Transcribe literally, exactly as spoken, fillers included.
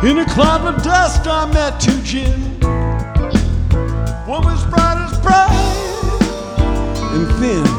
In a cloud of dust I met two Jim. One was bright as bright and thin.